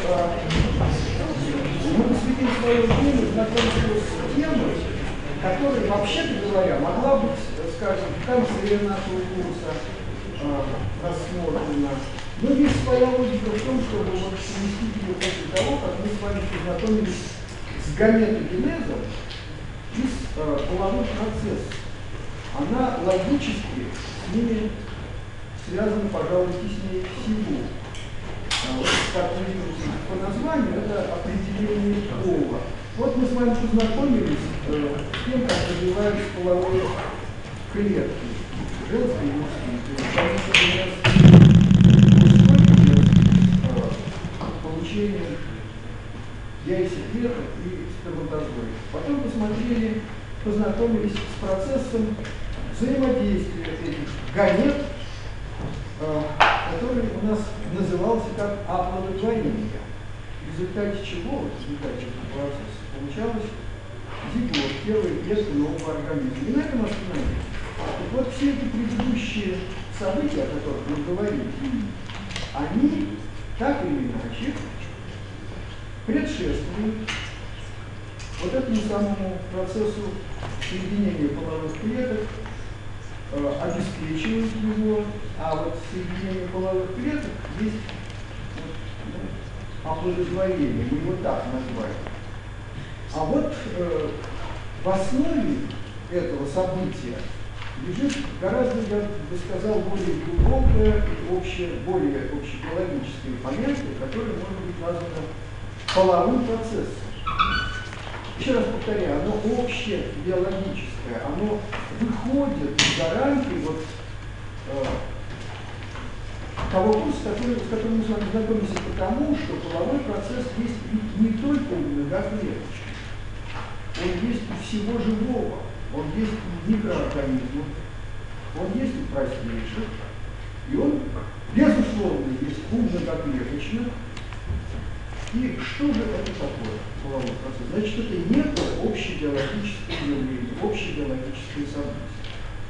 мы посвятим свое время знакомству с темой, которая, вообще-то говоря, могла быть, скажем, в конце нашего курса рассмотрена. Но есть своя логика в том, чтобы вот совместить ее после того, как мы с вами познакомились с гаметогенезом и с половым процессом. Она логически с ними связана, пожалуй, теснее всего. Вот, как мы видим по названию, это определение пола. Вот мы с вами познакомились с тем, как развиваются половые клетки. Женские и мужские. Получение яйцеклеток и сперматозоидов. Потом посмотрели, познакомились с процессом взаимодействия этих гамет, который у нас назывался как оплодотворение. В результате чего, в результате этого процесса, получалось зигот, первая клетка нового организма. И на этом остановились. Так вот, все эти предыдущие события, о которых мы говорили, они так или иначе предшествуют вот этому самому процессу соединения половых клеток, обеспечивают его, а вот соединение половых клеток есть оплодотворение, мы его так назвали. А вот в основе этого события лежит гораздо, я бы сказал, более глубокое и более общебиологическое понятие, которое может быть названо половым процессом. Еще раз повторяю, оно общебиологическое, оно выходит за рамки вот, того курса, с которым мы с вами знакомимся, потому что половой процесс есть не только у многоклеточных, он есть у всего живого. Он есть у микроорганизмов, он есть у простейших, и он, безусловно, есть у многоклеточных. И что же это такое, половой процесс? Значит, это некое общебиологическое явление, общебиологическое событие.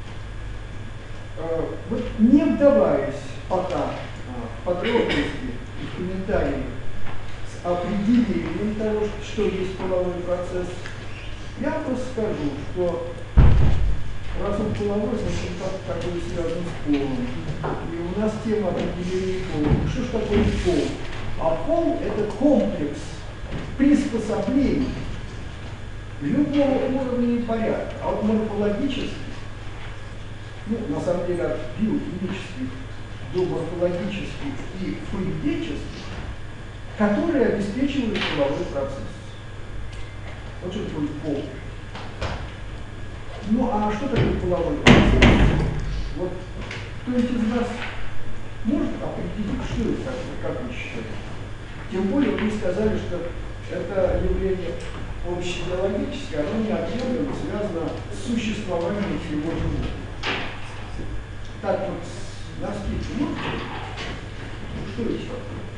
Вот не вдаваясь пока в подробности и в комментарии с определением того, что есть половой процесс, я просто скажу, что раз он половой, значит, как бы связан с полом. И у нас тема определения пола. Что ж такое пол? А пол – это комплекс приспособлений любого уровня и порядка. А вот морфологических, ну, на самом деле, от биохимических до морфологических и фонетических, которые обеспечивают половой процесс. Вот что такое пол. Ну, а что такое половой процесс? Вот кто-нибудь из нас может определить, что это такое, как вы считаете? Тем более вы сказали, что это явление общебиологическое, оно неотъемлемо связано с существованием всего живого. Так вот, на скидку, ну, что еще?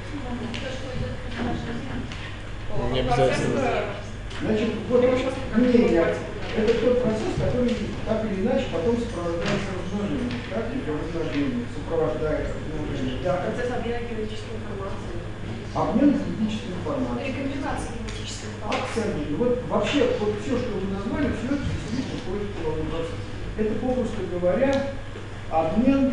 Не обязательно. Значит, вот мнение, это тот процесс, который так или иначе потом сопровождается размножением. Практика размножения сопровождает размножение. Да. Процесс обмена генетической информации. Обмен генетической информацией. Рекомбинация генетической информации. Абсолютно. Вот вообще, вот все, что вы назвали, все это действительно входит в половой процесс. Это, попросту говоря, обмен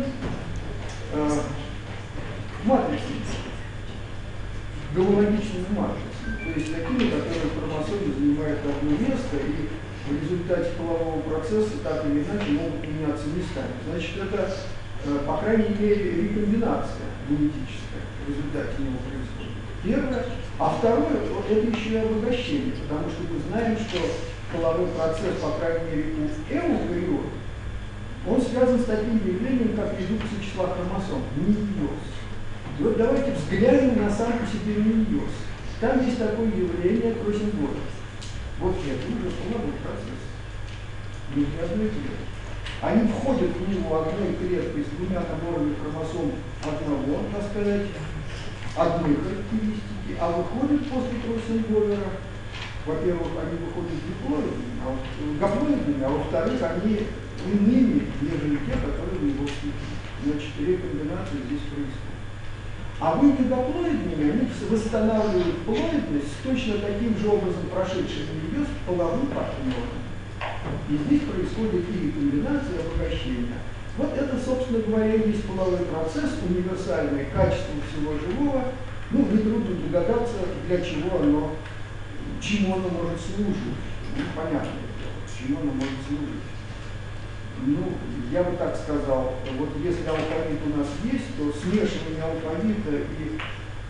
матрицами, гомологичными матрицами. То есть такими, которые в хромосоме занимают одно место и в результате полового процесса так или иначе могут меняться местами. Значит, это, по крайней мере, рекомбинация генетическая в результате него происходит. Первое. А второе, это еще и обогащение, потому что мы знаем, что половой процесс, по крайней мере, у эукариот, он связан с таким явлением, как редукция числа хромосом, мейоз. И вот давайте взглянем на сам по себе мейоз. Там есть такое явление кросингода. Вот это уже половой процесс. Внутри одной клетки. Они входят в него одной клеткой с двумя наборами хромосом одного, так сказать, одной характеристики, а выходят после кроссинговера, во-первых, они выходят гаплоидными, а во-вторых, они иными, нежели те, которые в него вступили. Значит, рекомбинация здесь происходит. А вымегаплоидными они восстанавливают плоидность с точно таким же образом прошедшим ее с половым партнером. И здесь происходит и рекомбинация, и обогащение. Вот это, собственно говоря, есть половой процесс, универсальное качество всего живого. Ну, нетрудно догадаться, для чего оно, чему оно может служить. Ну, понятно, чему оно может служить. Ну, я бы так сказал, вот если алфавит у нас есть, то смешивание алфавита и,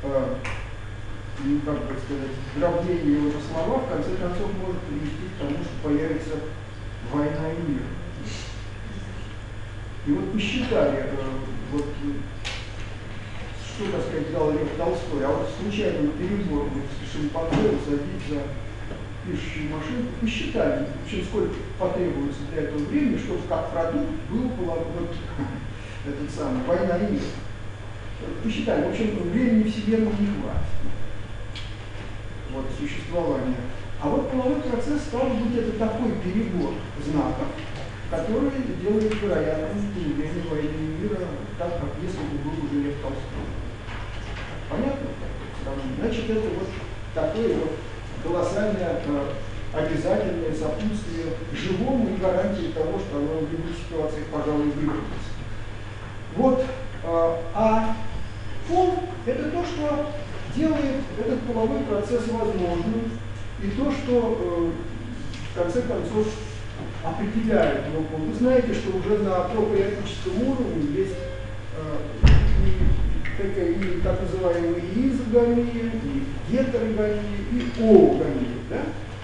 ну, как бы сказать, дробление его на слова, в конце концов, может привести к тому, что появится война и мир. И вот посчитали, вот, что, так сказать, дал Лев Толстой, а вот случайно на перебор шимпанзе садить за пишущую машинку, посчитали, сколько потребуется для этого времени, чтобы как продукт был вот, этот самый война и мир. Посчитали, в общем, времени Вселенной не хватит. Вот существование. А вот половой процесс, стал быть, это такой перебор знаков, который делает вероятным появление войны и мира, так как если бы был уже Лев Толстой. Понятно? Значит, это вот такое вот колоссальное обязательное сопутствие живому и гарантии того, что оно в любых ситуациях, пожалуй, выиграется. Вот, а пол – это то, что делает этот половой процесс возможным, и то, что, в конце концов, определяет его пол. Вы знаете, что уже на пропиотическом уровне есть и так называемые изогамия, и гетерогамия, и оогамия. Да?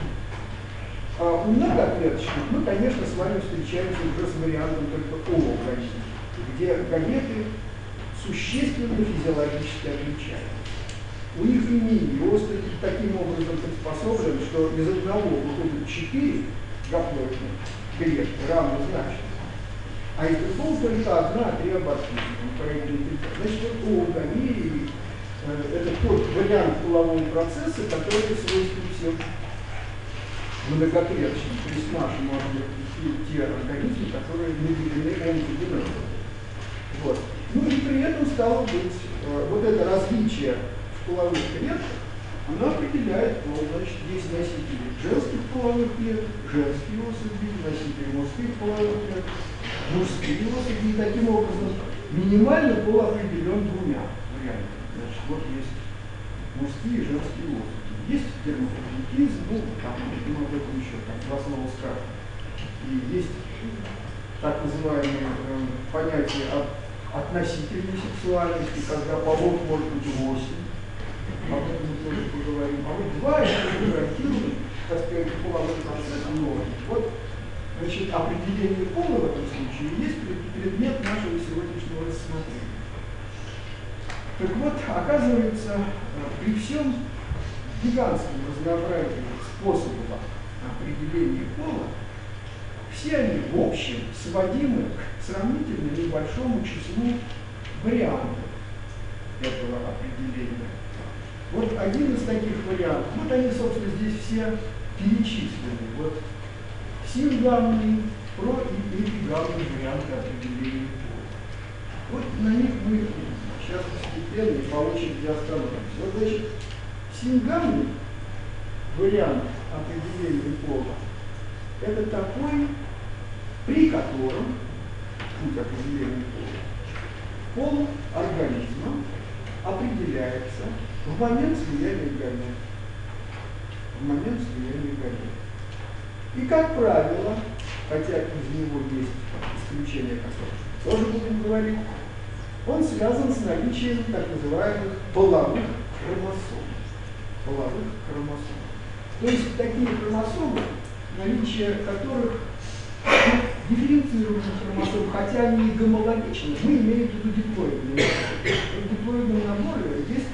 У многоклеточных мы, конечно, с вами встречаемся уже с вариантом только оогамии, где гаметы существенно физиологически отличаются. У них и миоз таким образом приспособлен, что из одного выходит 4 гаплоидных клетки равнозначных, а из другого только одна триобортизма. Значит, оогамия это тот вариант полового процесса, который свойственен всем многоклеточным, то есть нашим те организмы, которые наделены онтогенезом. Вот. Ну и при этом стало быть вот это различие в половых клетках, оно определяет пол. Значит, есть носители женских половых клеток, женские особи, носители мужских половых клеток, мужские особи. И таким образом минимально пол определен двумя вариантами. Значит, вот есть мужские и женские особи. Есть гермафродитизм, ну, там, мы об этом еще так в основу скажем. И есть так называемые понятия относительной сексуальности, когда полов может быть 8. Об этом мы тоже поговорим. А вот 2 это гарантированный, так сказать, половой процесс норм. Вот, значит, определение пола в этом случае есть предмет нашего сегодняшнего рассмотрения. Так вот, оказывается, при всем гигантском разнообразии способов определения пола, все они в общем сводимы к сравнительно небольшому числу вариантов этого определения. Вот один из таких вариантов, вот они, собственно, здесь все перечислены. Вот сингамные, про- и эпигамные варианты определения пола. Вот на них мы сейчас постепенно и по очереди остановимся. Вот, значит, сингамный вариант определения пола – это такой, при котором путь определения пола, пол организма определяется в момент слияния гамет. В момент слияния гамет. И, как правило, хотя из него есть исключения, о которых тоже будем говорить, он связан с наличием так называемых половых хромосом. Половых хромосом. То есть такие хромосомы, наличие которых дифференцированных хромосом, хотя они и гомологичны, мы имеем в виду диплоидные. В диплоидном наборе есть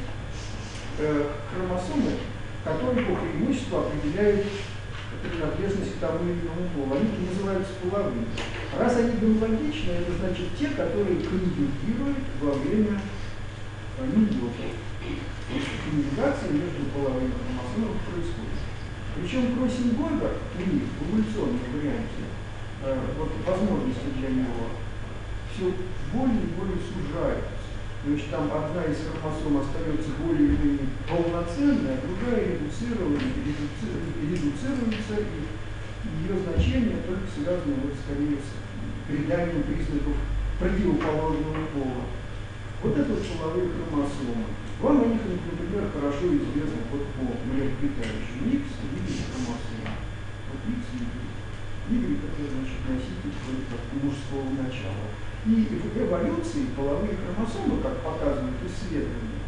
хромосомы, которые по преимуществу определяют принадлежность к тому или иному полу. Они называются половыми. Раз они гомологичны, это значит те, которые конъюгируют во время мейоза. Коммуникация между половыми хромосомами происходит. Причем кроссинг-овер у них в эволюционном варианте вот возможности для него все более и более сужаются. Значит, там одна из хромосом остается более или менее полноценная, а другая редуцируется, и ее значение только связано вот скорее с переданием признаков противоположного пола. Вот это вот половые хромосомы. Вам о них, например, хорошо известно вот по млекопитающим. X и Y хромосомы. Вот X и Y. Y — это, значит, носитель мужского начала. И в эволюции половые хромосомы, как показывают исследования,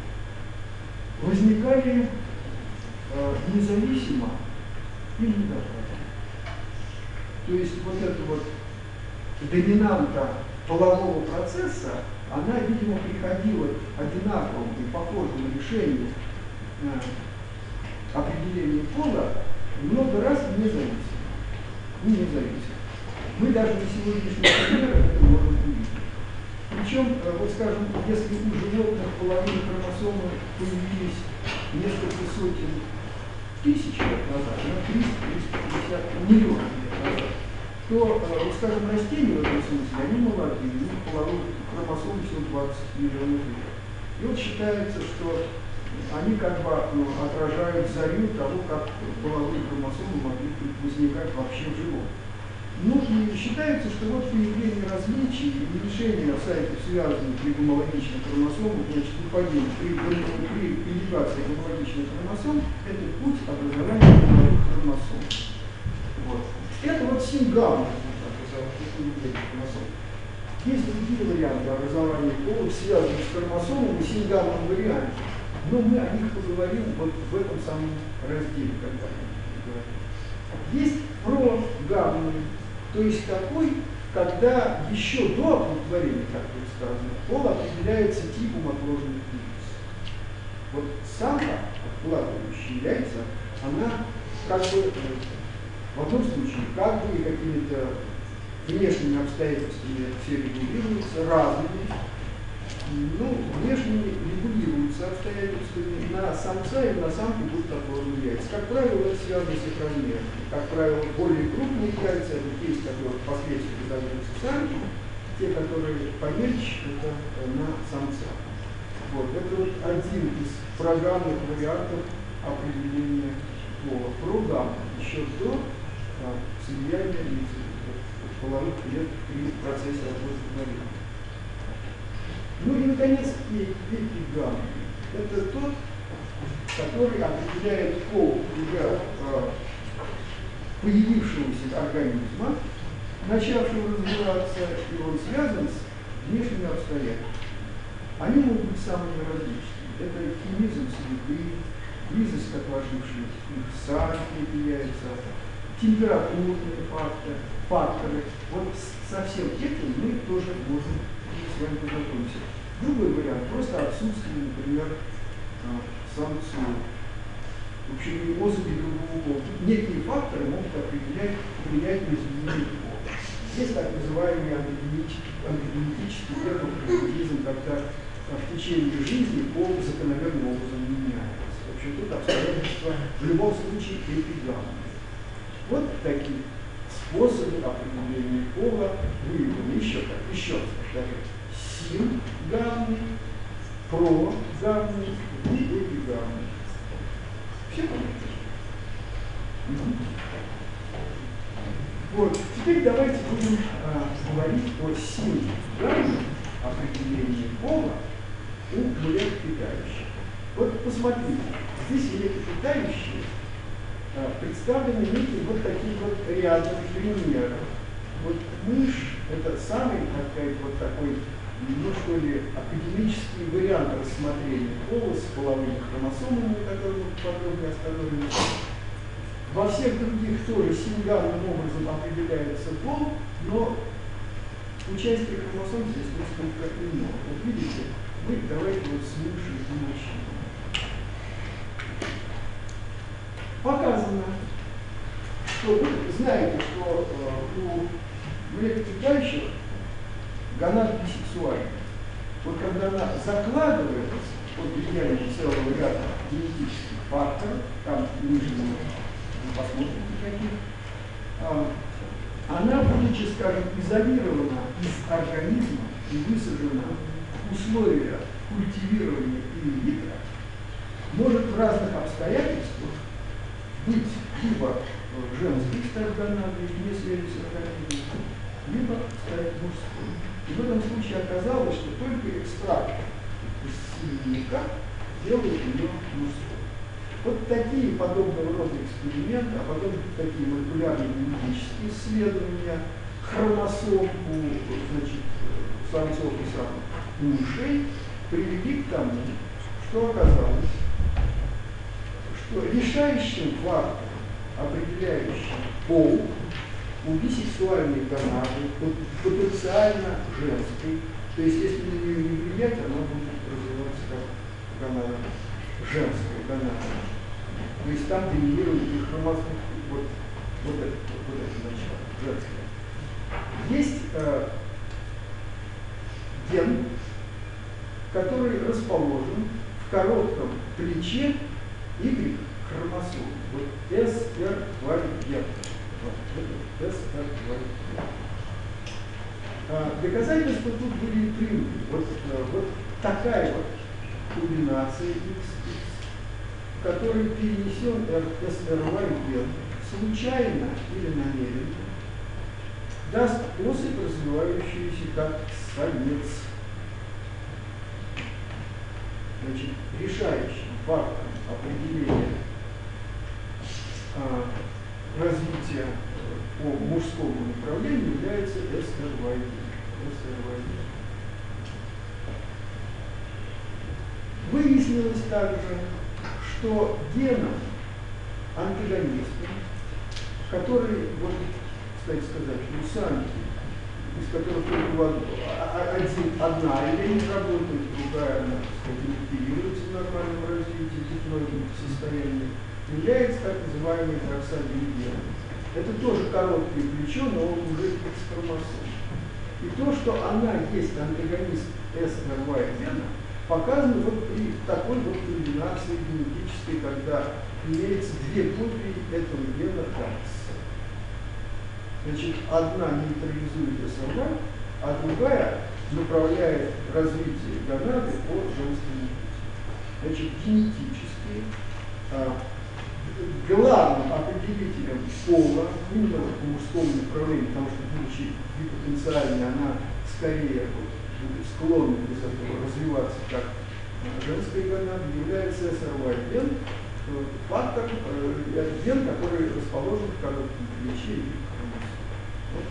возникали независимо и недоказанно. То есть вот эта вот доминанта полового процесса, она, видимо, приходила одинаковым и похожим решением определения пола много раз независимо. Мы даже на сегодняшний пример это можем увидеть. Причем, вот скажем, если у животных половые хромосомы появились несколько сотен тысяч лет назад, 300-350 миллионов лет назад, то, вот скажем, растения в этом смысле, они молодые, у них половых хромосом всего 20 миллионов лет. И вот считается, что они как бы отражают зарю того, как половые хромосомы могли возникать вообще в животных. Ну и считается, что вот появление различий и уменьшение сайтов, связанных при гомологичных хромосомах, значит, при интеграции гомологичных хромосом, это путь образования половых хромосом. Вот. Это вот сингамный путь хромосом. Есть другие варианты образования полов, связанных с хромосомом и сингамном варианте. Но мы о них поговорим вот в этом самом разделе, когда мы говорим. Есть прогамный. То есть такой, когда еще до оплодотворения, как тут сказано, пол определяется типом отложенных яиц. Вот самка, откладывающая яйца, она как бы в одном случае как бы какими-то внешними обстоятельствами все регулируются, разными. Ну, внешне регулируются обстоятельствами, на самца и на самку будут отложены яйца. Как правило, это связано с их размером. Как правило, более крупные яйца, это те, из которых впоследствии даются самки, те, которые помельче, это на самца. Вот. Это вот один из программных вариантов определения пола. Программа еще до слияния половых клеток при процессе оплодотворения. Ну и, наконец, эпигамный. Это тот, который определяет пол уже появившегося организма, начавшего развиваться, и он связан с внешними обстоятельствами. Они могут быть самыми различными. Это химизм среды, близость к отложившимся их самки яйца, температурные факторы. Вот со всем этим мы тоже можем с вами познакомимся. Другой вариант, просто отсутствие, например, самцов. В общем, особи другого пола. Некие факторы могут определять, влиять на изменение пола. Есть так называемый ангидонетический гермафродитизм, когда в течение жизни пол закономерным образом меняется. В общем, тут обстоятельства в любом случае эпигамные. Вот такие способы определения пола выявлены еще раз повторяю. Сингамный, прогамный и эпигамный. Все понятно? Вот. Теперь давайте будем говорить о сингамном определении пола у млекопитающих. Вот посмотрите, здесь млекопитающие представлены неким вот таким вот рядом примеров. Вот мышь — это самый вот такой, ну что ли, академический вариант рассмотрения пола с половыми хромосомами, о которых мы подробно остановимся. Во всех других тоже сингамным образом определяется пол, но участие хромосом здесь несколько иное. Вот видите, давайте вот с мышью и мужчиной. Показано, что вы знаете, что у млекопитающих гонада бисексуальна. Вот когда она закладывается под влиянием целого ряда генетических факторов, там ниже мы посмотрим каких, она, будучи, скажем, изолирована из организма и высажена у условия культивирования инвитро может в разных обстоятельствах быть либо женской стать гонадой, вне связи с организмом, либо стать мужской. И в этом случае оказалось, что только экстракт из семенника делает ее мужской. Вот такие подобного рода эксперименты, а потом такие молекулярные генетические исследования хромосом у, значит, самцов и самок у мышей привели к тому, что оказалось, что решающим фактором, определяющим пол у бисексуальной гонады, потенциально женской, то есть если на нее не влиять, она будет развиваться как гонада, женская гонада. То есть там доминирует и хромосом, вот это начало, женское. Есть ген, который расположен в коротком плече Y-хромосом. Вот SR2-ген. Доказательства тут были прямые. Вот такая вот комбинация XX, в которой перенесен SRY-ген случайно или намеренно, даст особь, развивающуюся как самец. Значит, решающим фактором определения развития по мужскому направлению является SRY. Выяснилось также, что геном антагонистом, который, вот, кстати сказать, у самки, из которых одна или не работает, другая, она, кстати, активируется в нормальном развитии, в дипloидном состоянии, является так называемый дроксальный ген. Это тоже короткое плечо, но он уже X-хромосом. И то, что она есть антагонист SRY гена, показано вот при такой вот комбинации генетической, когда имеется две копии этого гена ДАКС. Значит, одна нейтрализует SRY, а другая направляет развитие гонады по женскому пути. Значит, генетически главным определителем пола, именно по мужскому направлению, потому что, будучи бипотенциальной, она скорее будет склонна из этого развиваться как женская гонада, является SRY-ген, фактор, ген, который расположен в коротком плече и хромосом.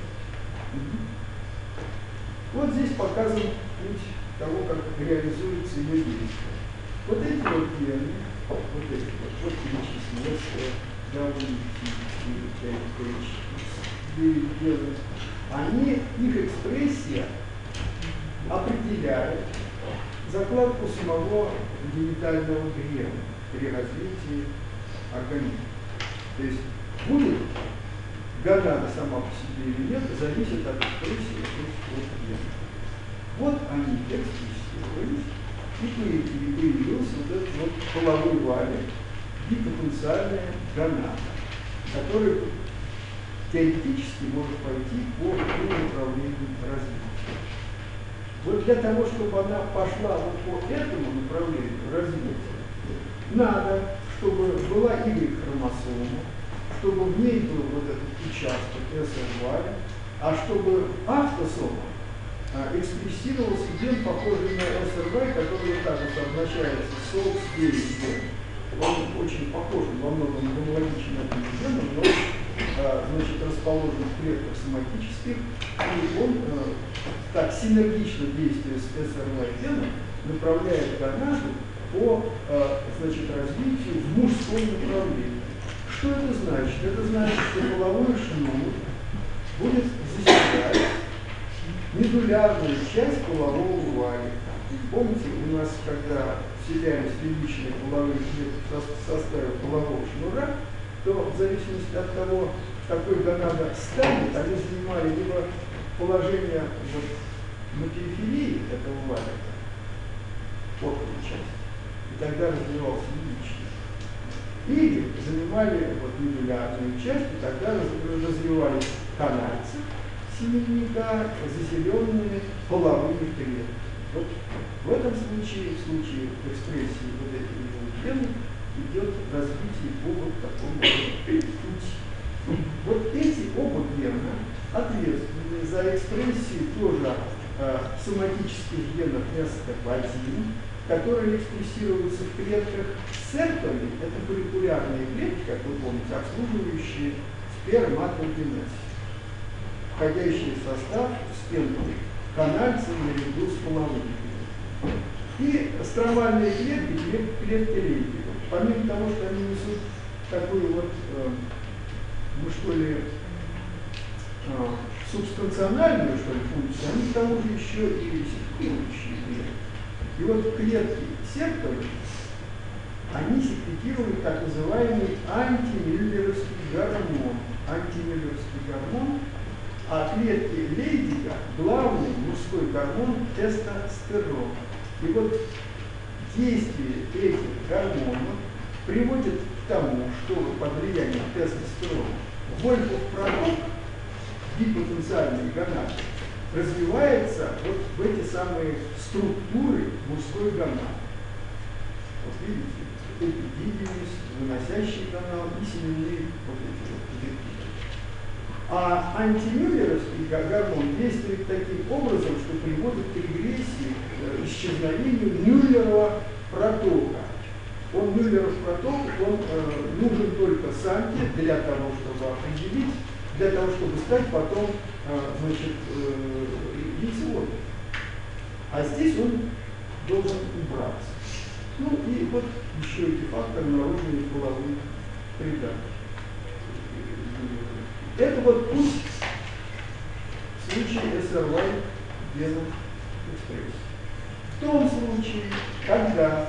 Вот здесь показан путь того, как реализуется ее действие. Вот эти вот гены, вот перечислены, они, их экспрессия определяет закладку самого генитального грема при развитии организма. То есть будет гонада сама по себе или нет, зависит от экспрессии от гена. Вот они экспрессировались, и появился вот этот вот половой валик, бипотенциальная гонада, которая теоретически может пойти по направлению развития. Вот для того, чтобы она пошла вот по этому направлению развития, надо, чтобы была Y-хромосома, чтобы в ней был вот этот участок SRY, а чтобы автосома экспрессировался ген, похожий на SRY, который вот так вот обозначается SOX9. Он очень похож, во многом гомологичен этому гену, но значит, расположен в клетках соматических, и он так синергично действуя с SRY геном направляет гонаду по значит, развитию в мужском направлении. Что это значит? Это значит, что половой шнур будет заседать медулярную часть полового валика. Помните, у нас, когда вселялись первичные половые клетки в составе полового шнура, то в зависимости от того, в какой гонада станет, они занимали либо положение вот на периферии этого валика, подковой части, и тогда развивался яичник. Или занимали вот медулярную часть, и тогда развивались канальцы семенника, заселенные половыми клетками. Вот в этом случае, в случае экспрессии вот этих генов, идет развитие по вот такому пути. Вот эти оба гена ответственны за экспрессию тоже соматических генов STP1, которые экспрессируются в клетках сертоли, это фолликулярные клетки, как вы помните, обслуживающие сперматогенез, входящие в состав стенку канальца наряду с половыми клетками. И стромальные клетки, клетки Лейдера. Помимо того, что они несут такую вот, ну что ли, субстанциональную, что ли, функцию, они к тому же еще и секретирующие клетки. И вот клетки сертоли, они секретируют так называемый антимюллеровский гормон. Антимюллеровский гормон, а клетки Лейдига – главный мужской гормон тестостерон. И вот действие этих гормонов приводит к тому, что под влиянием тестостерона Вольфов продукт, бипотенциальный гонады, развивается вот в эти самые структуры мужской гонады. Вот видите, эпидидимис, выносящий канал и семенные вот эти вот клетки. А антимюллеровский гормон действует таким образом, что приводит к регрессии, исчезновению Мюллерова протока. Мюллеров проток, он нужен только самке для того, чтобы определить, для того, чтобы стать потом яйцеводом. А здесь он должен убраться. Ну и вот еще эти факторы наружные половые придатки. Это вот путь в случае SRY генов экспрессии. В том случае, когда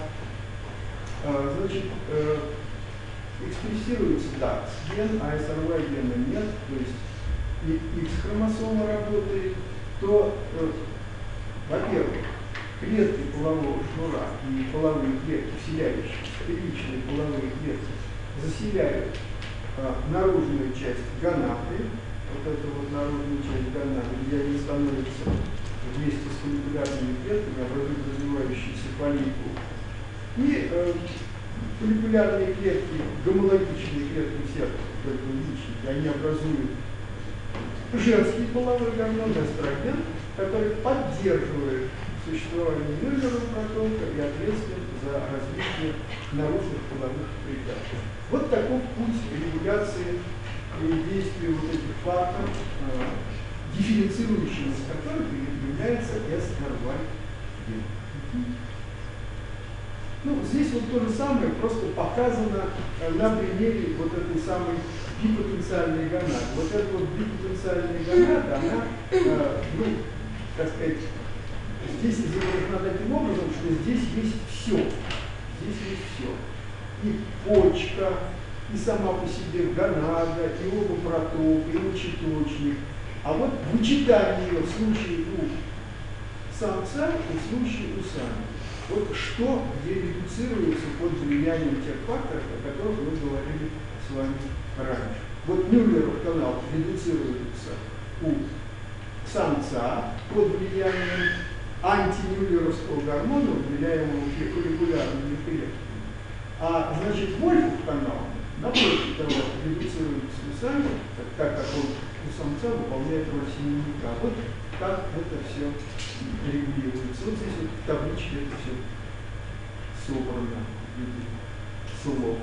экспрессируется DAX ген, а SRY гена нет, то есть и X-хромосома работает, то, во-первых, клетки полового шнура и половые клетки, вселяющиеся, первичные половые клетки, заселяют наружную часть гонады, вот эту вот наружную часть гонады, где они становятся вместе с фолликулярными клетками, образуют развивающийся фолликул. И фолликулярные клетки, гомологичные клетки сердца, только личники, они образуют женский половой гормон, эстроген, который поддерживает существование Мюллерова протока и ответственен за развитие наружных половых придатков. Вот таков путь регуляции и действия вот этих факторов, дифференцирующим из которых является SRY ген. Ну, здесь вот то же самое, просто показано на примере вот этой самой бипотенциальной гонады. Вот эта вот бипотенциальная гонада, она, ну, так сказать, здесь изображена таким образом, что здесь есть все. Здесь есть все. И почка, и сама по себе гонада, и оба проток, и мочеточник. А вот вычитание ее в случае у самца и в случае у самки. Вот что, где редуцируется под влиянием тех факторов, о которых мы говорили с вами раньше. Вот Мюллеров канал редуцируется у самца под влиянием антимюллеровского гормона, влияемого фолликулярными клетками. А значит, Вольфов канал, напротив того, редуцируется у самки, так как он у самца выполняет роль семенника. Вот как это все регулируется. Вот здесь вот в табличке это все собрано в виде слов.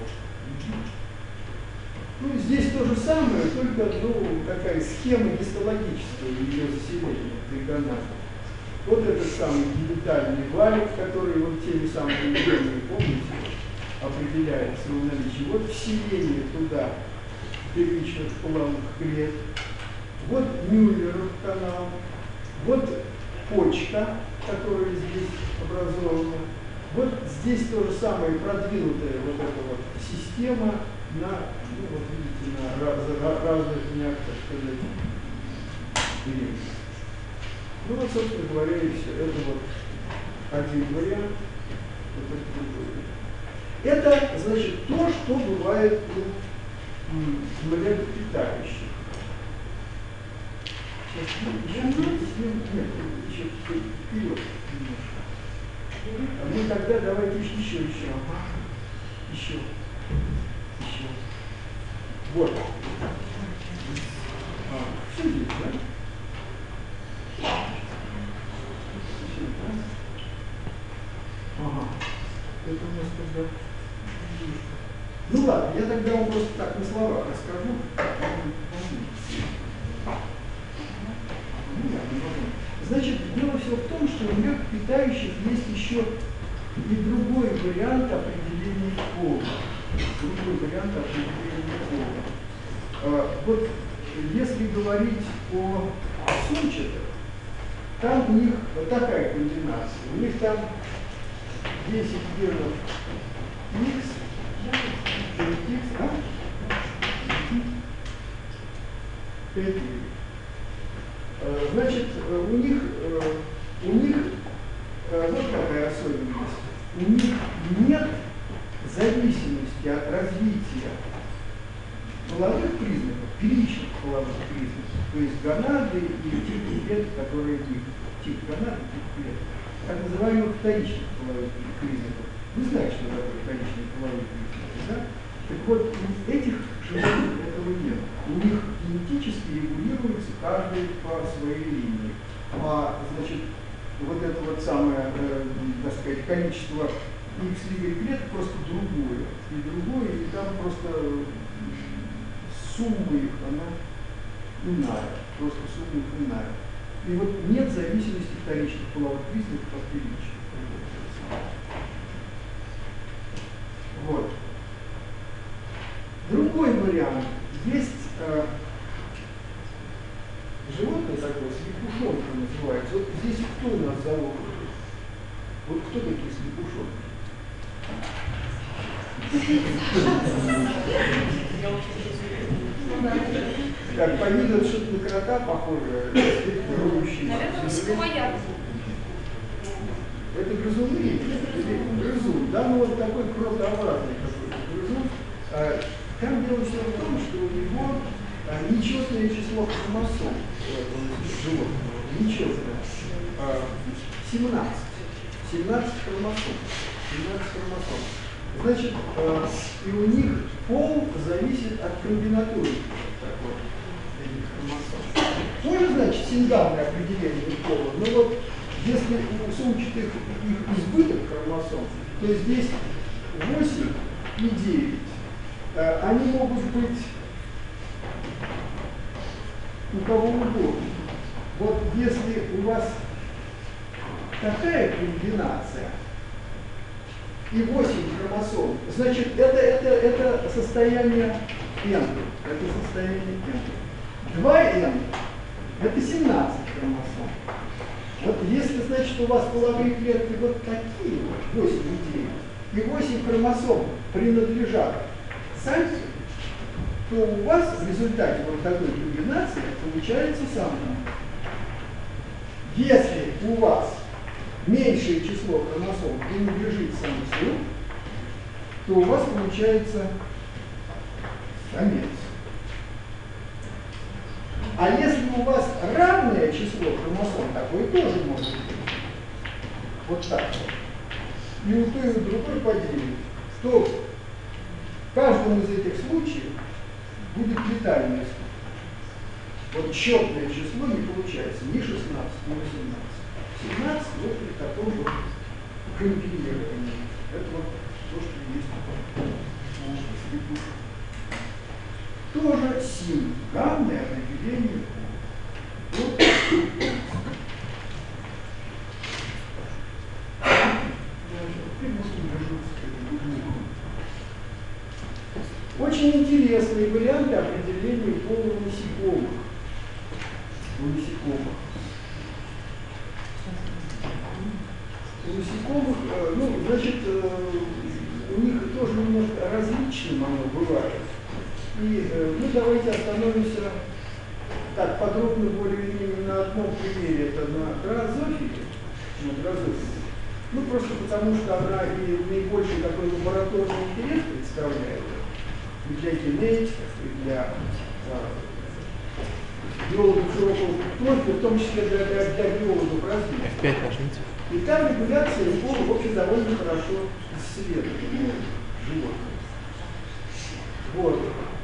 Ну, здесь то же самое, только такая схема гистологическая ее заселения тригонада. Вот этот самый генитальный валик, который вот теми самыми генами, помните, определяется в наличии. Вот вселение туда первичных половых клеток. Вот Мюллеров канал. Вот почка, которая здесь образована. Вот здесь то же самое продвинутая вот эта вот система на, ну вот видите, на разных днях, так сказать, времени. Ну вот, собственно говоря, и все. Это вот один вариант, вот это другой. Это, значит, то, что бывает у млекопитающих. Сейчас, нет, еще вперед немножко. Ну тогда давайте еще. Ага. Еще. Вот. Все здесь, да? Ага. Это у нас тогда... Ну ладно, я тогда вам просто так на словах расскажу. Значит, дело все в том, что у млекопитающих есть еще и другой вариант определения пола. Вот если говорить о сумчатых, там у них вот такая комбинация. У них там 10 генов X, 5X, 5Y. Значит, у них вот какая особенность. У них нет зависимости от развития половых признаков, первичных половых признаков, то есть гонады и типы клеток, которые в них, тип гонады, тип клеток, так называемых вторичных половых признаков. Вы знаете, что такое вторичные половые признаки, да? Так вот, у этих животных этого нет. У них генетически регулируется каждый по своей линии. Значит, вот это вот самое, так сказать, количество X, Y клеток просто другое. И там просто сумма их, она иная. Просто сумма их иная. И вот нет зависимости вторичных половых признаков от первичных. Вот. Другой вариант. Есть животное такое, слепушонка называется. Вот здесь кто у нас зовут? Вот кто такие слепушонки? Как по виду что-то на крота похоже, наверное, скомояд. Это грызуны или грызун, да, ну вот такой кротообразный какой-то грызун. Там дело все в том, что у него нечетное число хромосом животного, нечетное, 17 хромосом. Значит, и у них пол зависит от комбинатуры этих хромосом. Тоже, значит, синганное определение пола, но вот если у сумчатых их избыток хромосом, то здесь 8 и 9. Они могут быть у кого угодно. Вот если у вас такая комбинация и 8 хромосом, значит, это состояние N. Это состояние N. 2N – это 17 хромосом. Вот если, значит, у вас половые клетки вот такие, 8 и 9, и 8 хромосом принадлежат сальцу, то у вас в результате вот такой комбинации получается самка. Если у вас меньшее число хромосом принадлежит самцу, то у вас получается самец. А если у вас равное число хромосом, такое тоже может быть. Вот так вот. И у той, и у другой поделить, то в каждом из этих случаев будет летальность. Вот четное число не получается ни 16, ни 18. 17 вот при таком вот комбинировании. Это вот то, что есть у слепушек. Тоже синганное определение. Вот. Очень интересные варианты определения пола насекомых. У насекомых, ну, значит, у них тоже немножко различным оно бывает. И мы давайте остановимся так подробно более-менее на одном примере, это на дрозофиле. Ну, просто потому что она и наибольший такой лабораторный интерес представляет и для генетиков, и для биологов широкого профиля, в том числе для биологов развития. F5 нажмите. И там регуляция пола, в общем, довольно хорошо исследованы животные. Вот.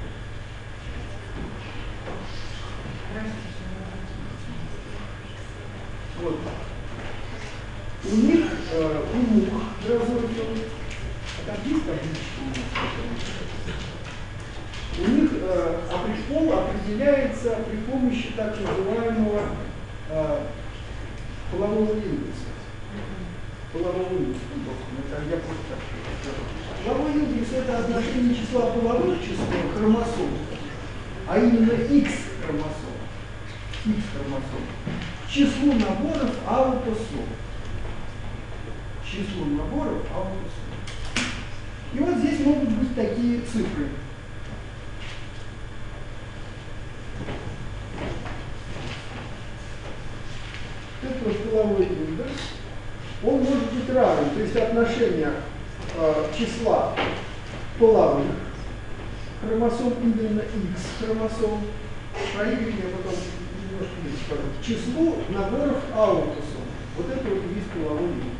Вот. У них, у мух дрозофилов, а там есть таблички у них пол определяется при помощи так называемого полового индекса. Полового индекса. Я просто так скажу. Половой индекс – это отношение числа половых чисел, хромосом, а именно X хромосом, к числу наборов аутосом. Число наборов аутосом. И вот здесь могут быть такие цифры. Это вот половой индекс. Он может быть равен, то есть отношение числа половых хромосом именно X хромосом, про Y я потом немножко не скажу, к числу наборов аутосом. Вот это вот и есть половой индекс.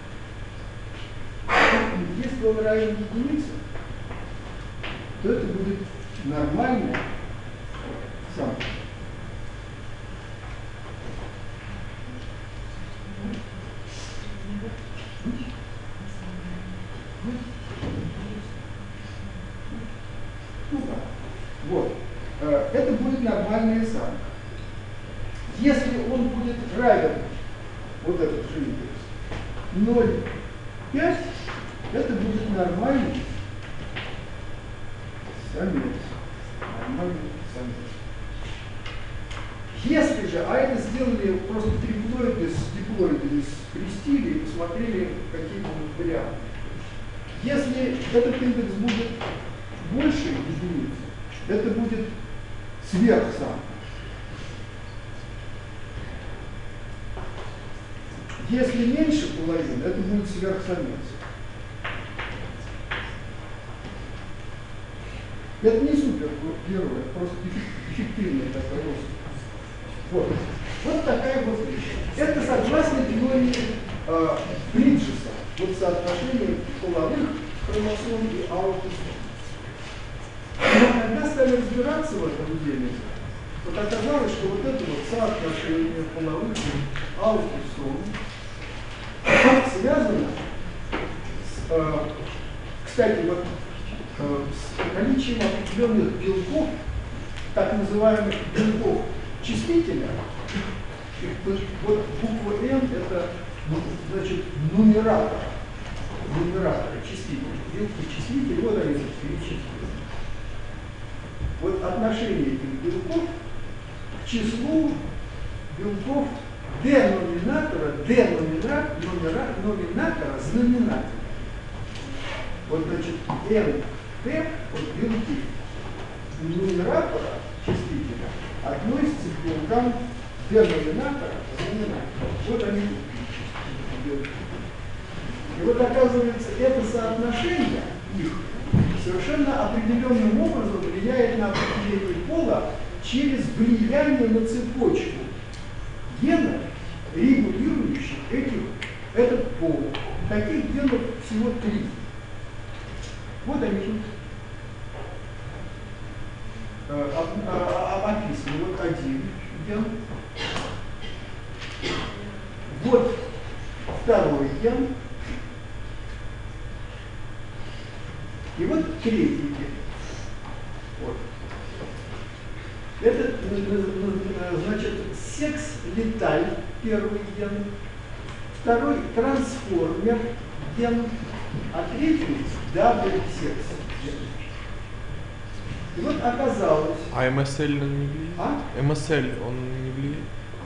Если он равен единице, то это будет нормальная самка. Ну да. Вот. Это будет нормальная самка. Если он будет равен, вот этот же индекс, 0,5, это будет нормальный самец. Нормальный самец. Если же, а это сделали просто триплоиды с диплоидами, скрестили и посмотрели, какие будут варианты. Если этот индекс будет больше единицы, это будет сверхсамка. Если меньше половины, это будет сверхсамец. Это не супергерой, это просто эффективный такой рост. Вот. Вот такая вот вещь. Это согласно теории Бриджеса. Вот соотношение половых хромосом и аутосом. Но когда стали разбираться в этом деле, вот оказалось, что вот это вот соотношение половых и аутосом связано с, кстати, вот с наличием определенных белков, так называемых белков числителя. Вот буква N это, значит, нумератор числителя. Белки числителя, вот они перечислены. Вот отношение этих белков к числу белков деноминатора знаменателя. Вот, значит, НТ, вот белки нумератора числителя относятся к белкам деноминатора знаменателя. Вот они белки. И вот оказывается, это соотношение их совершенно определенным образом влияет на определение пола через влияние на цепочку генов, регулирующих этот пол. Таких генов всего 3. Вот они тут описаны. Вот один ген. Вот второй ген. И вот третий ген. Вот. Это, значит, секс-леталь, первый ген. Второй трансформер ген. А третий дабл-секс ген. И вот оказалось... А МСЛ он не влияет? А? МСЛ он не влияет?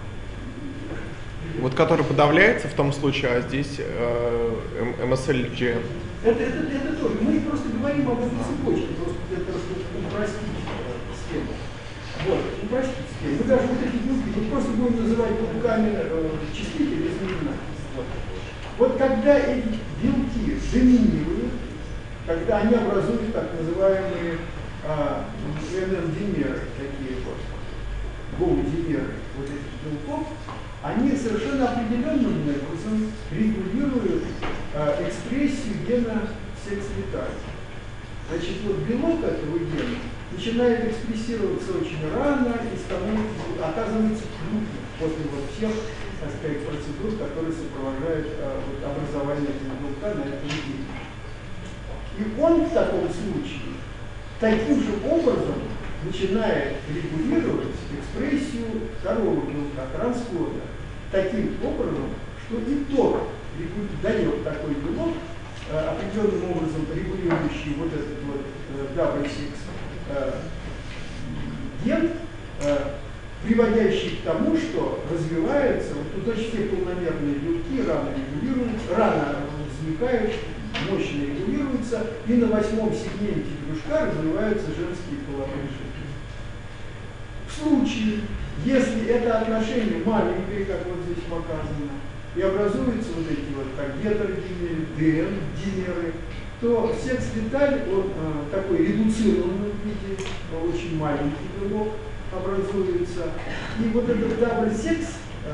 Вот который подавляется в том случае, а здесь MSLGN. Это тоже. Мы просто говорим об этой цепочке, просто для того, чтобы упростить схему. Вот, упростить схему. Мы даже вот эти белки, мы просто будем называть белками числителей и знаменателей. Вот когда эти белки доминируют, когда они образуют так называемые НМ-димеры, такие вот, гоу-димеры вот этих белков, они совершенно определенным образом регулируют гена секс-виталь. Значит, вот белок этого гена начинает экспрессироваться очень рано и оказывается крупным после вот всех, так сказать, процедур, которые сопровождают вот, образование этого белка на этом гене. И он в таком случае таким же образом начинает регулировать экспрессию второго белка, трансхода, таким образом, что и тот дает такой белок, определенным образом регулирующий вот этот вот W6 ген, приводящий к тому, что развивается, вот тут очень все полномерные белки рано регулируются, рано возникают, мощно регулируются, и на 8-м сегменте брюшка развиваются женские половые жилки. В случае, если это отношение маленькое, как вот здесь показано, и образуются вот эти вот как гетеродимеры, димеры, то секс-виталь, он такой редуцированный в виде, очень маленький белок образуется. И вот этот дабл-секс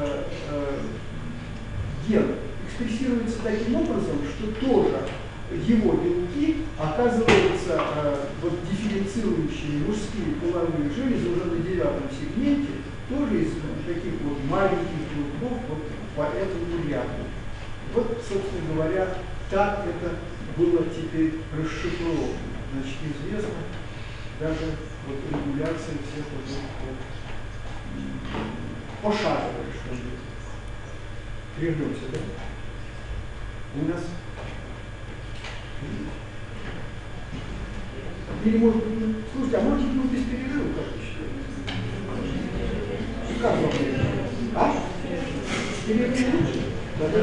ген экспрессируется таким образом, что тоже его белки оказываются вот, дифференцирующие мужские половые железы уже на 9-м сегменте, тоже из таких вот маленьких белков вот, по этому ряду. Вот, собственно говоря, так это было теперь расшифровано. Значит, известно даже вот, регуляция всех вот этих вот пошаговых, что ли. Вернемся, да? У нас или может быть, слушайте, а может быть мы без перерыва, как вы считаете? Как вам это? А? Перерыв лучше? Да, да,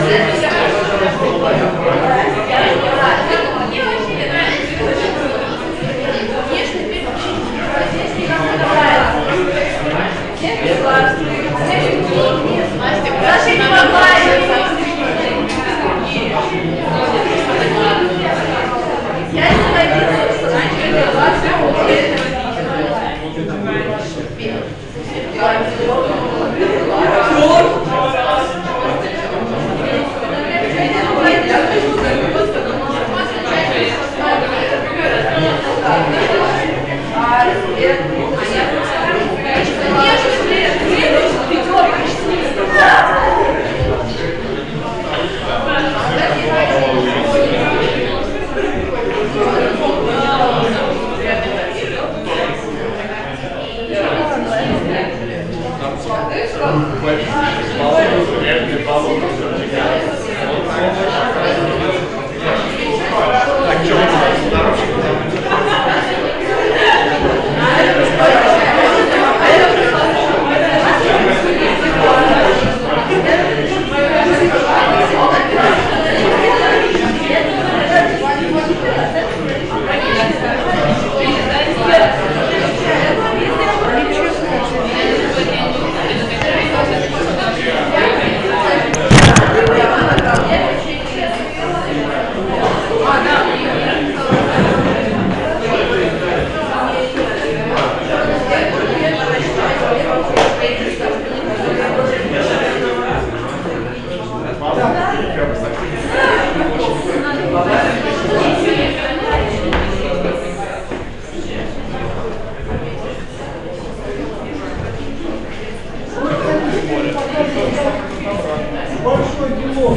Большой белок,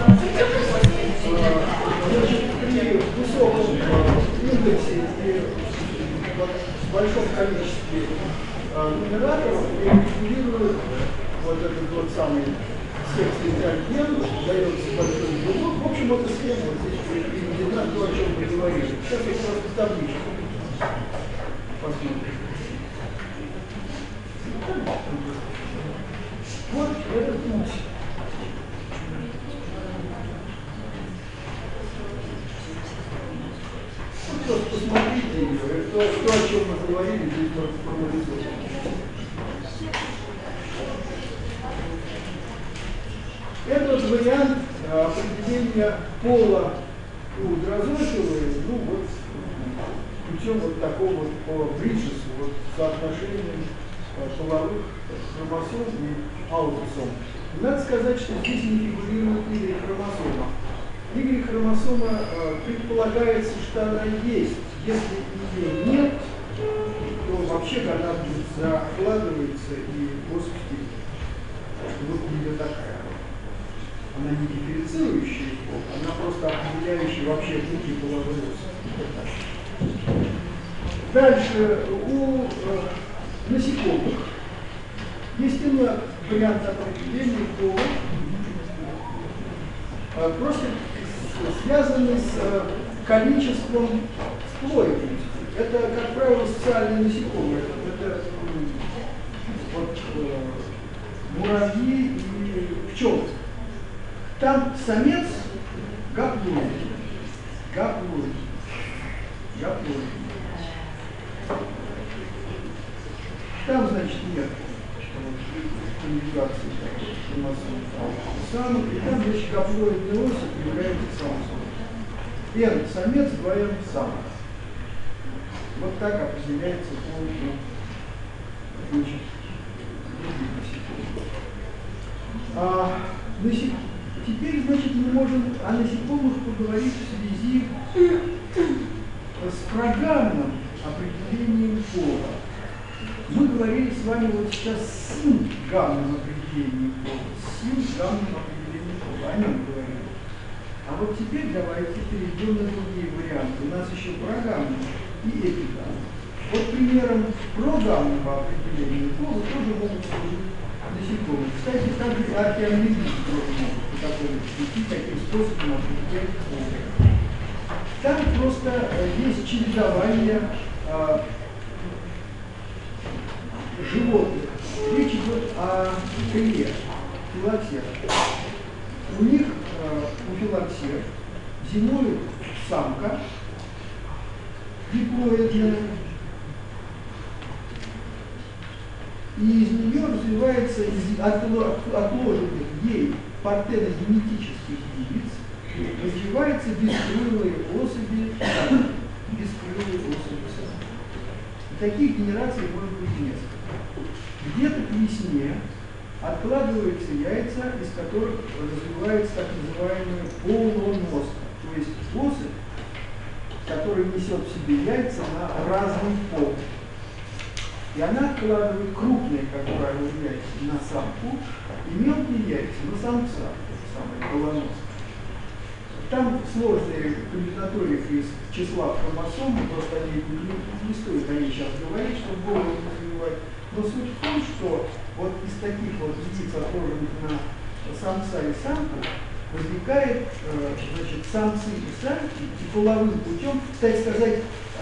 при высоком индексе и в большом количестве нумераторов регулирует вот этот вот самый секций ген, дается большой белок. В общем, эта схема вот здесь приведена, то, о чем мы говорили. Сейчас я просто табличку посмотрим. Вот этот путь. Вот просто посмотрите ее, то, о чем мы говорили, здесь формализовано. Это вот вариант определения пола у дрозофилы, ну вот путем вот такого вот по Бриджесу, вот соотношением половых хромосом и аутосом. Надо сказать, что здесь не фигурирует Y-хромосома. Y-хромосома предполагается, что она есть. Если ее нет, то вообще она закладывается и господи, вот ее такая. Она не дифференцирующая, она просто определяющая вообще пути половой рост. Дальше у насекомых есть иной вариант определения пола, просто связанный с количеством сплоидности. Это, как правило, социальные насекомые. Это вот, муравьи и пчелы. Там самец гаплоид. Там, значит, нет конъюгации самых, и там, значит, гаплоидный особь является самцом. N – самец, 2N – самец. Вот так определяется пол, значит, насекомых. Теперь, значит, мы можем о насекомых поговорить в связи с программным определением пола. Мы говорили с вами вот сейчас с синт-гамным определением пола. О нем говорили. А вот теперь давайте перейдем на другие варианты. У нас еще программный и эпигамный. Вот примером программного определения пола тоже могут служить насекомые. Кстати, также и археомедицы тоже могут таким способом определять пола. Там просто есть чередование животных. Речь идет о крыле, филотере. у них у филоксер зимует самка диплоидная, и из нее развивается из отложенных ей партеногенетических яиц, развиваются бескрылые особи самки. И таких генераций может быть несколько. Где-то к весне откладываются яйца, из которых развивается так называемая полуноска, то есть особь, которая несет в себе яйца на разный пол. И она откладывает крупные, как правило, яйца на самку, и мелкие яйца на самца, самая полуноска. Там сложные комбинатории из числа хромосом, просто они не стоит о ней сейчас говорить, чтобы голову не развивать. Но суть в том, что вот из таких вот яиц, отложенных на самца и самку, возникает, значит, самцы и самки, и половым путем, кстати сказать,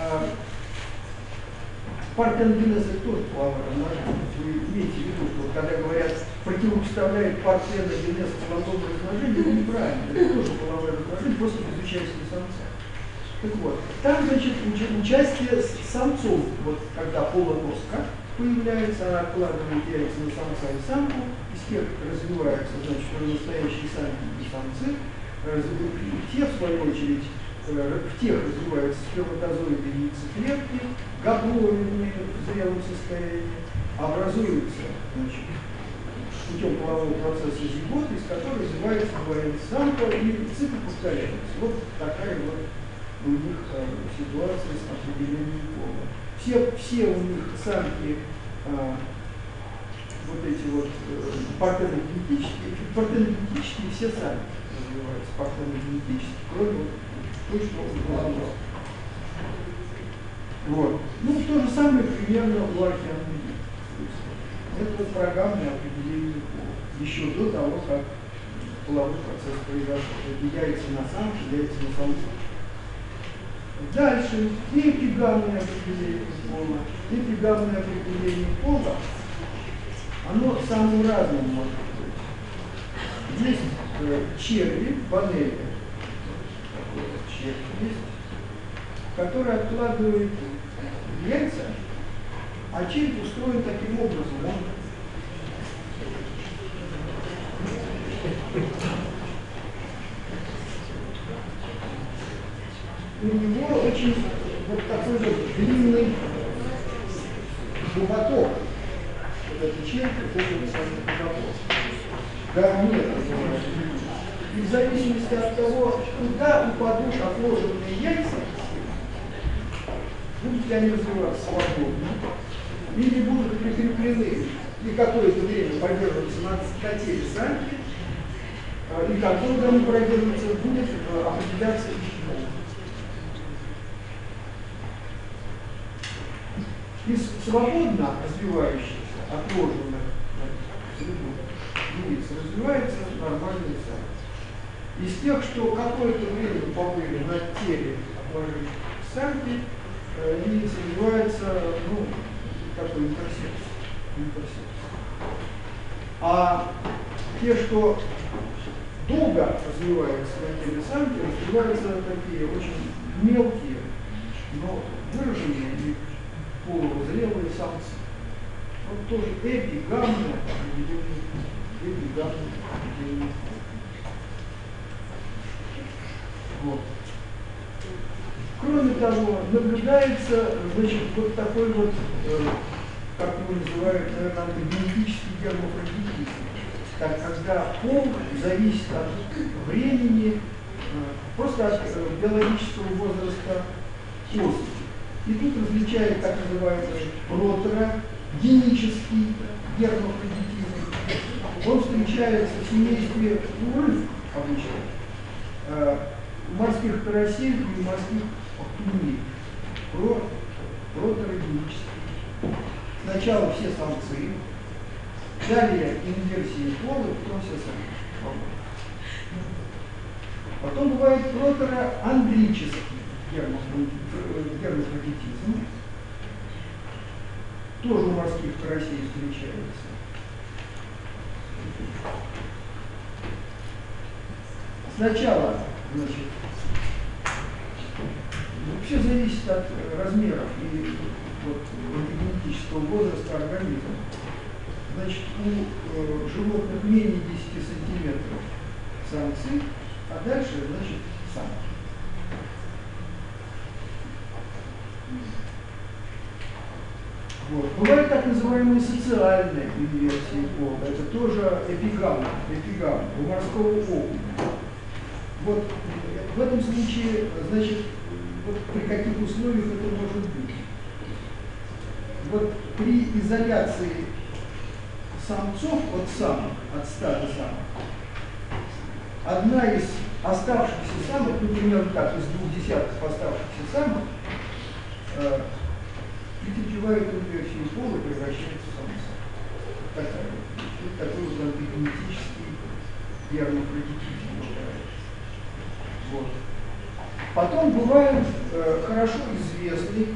партеногенез это тоже половое размножение. Вы имеете в виду, что когда говорят, противопоставляет партеногенез половому размножению, это неправильно. Это тоже половое размножение, просто изучается на самца. Так вот, там, значит, участие самцов, вот когда полуноска появляется, она откладывает яйца на самца и самку, из тех развиваются, значит, настоящие самки и самцы, те, в свою очередь, в тех развиваются сперматозоиды и яйцеклетки, гаплоидные в зрелом состоянии, образуются, значит, путем полового процесса зиготы, из которой развивается двояная самка, и цикл повторяется. Вот такая вот у них ситуация с определением пола. Все у них самки, вот эти вот партеногенетические все самки развиваются партеногенетически, кроме то, что он. Вот. Ну, то же самое примерно у археологии. Это вот программное определение пола. Еще до того, как половой процесс произошел. Это яйца на самке, яйца на самце. Дальше эпигамное определение пола. Эпигамное определение пола, оно самым разным может быть. Есть черви, панели, такой вот червь есть, который откладывает яйца, а червь устроен таким образом. У него очень вот такой вот длинный хоботок. Вот этот червь, вот этот самый хоботок. Гармет называется. И в зависимости от того, куда упадут отложенные яйца, будут ли они развиваться свободно, или будут прикреплены и какое-то время поддерживаться на теле самки, и как долго они продержатся, будет определяться их пол. Из свободно развивающихся, отложенных яиц развивается нормальный самец. Из тех, что какое-то время побыли на теле отложившихся самки, яиц развивается, ну, такой интерсекс. А те, что долго развиваются на теле самки, развиваются такие очень мелкие, но выраженные и полузрелые самцы. Вот тоже эпигамное определение. Вот. Кроме того, наблюдается, значит, вот такой вот, как его называют, наверное, генетический гермафродитизм. Так, когда пол зависит от времени, просто от биологического возраста особи. И тут различают так называемый протерогенический гермафродитизм. Он встречается в семействе урыв обычно, морских карасей и морских окуней. Протерогенический. Сначала все самцы, далее инверсии пола, потом все самцы. Потом бывает протероандрический гермафродитизм. Тоже у морских карасей встречается. Сначала, значит, все зависит от размеров и вот, генетического возраста организма. Значит, у животных менее 10 сантиметров самцы, а дальше, значит, самки. Вот. Бывают так называемые социальные инверсии пола. Это тоже эпигамма у морского окуня. Вот в этом случае, значит, вот при каких условиях это может быть? Вот при изоляции самцов от самок, от стада самок, одна из оставшихся самок, например, так, из 2 оставшихся самок, претерпевает инверсию пола и превращается в самца. Такой вот антигенетический гермафродитизм. Вот. Потом бывает хорошо известный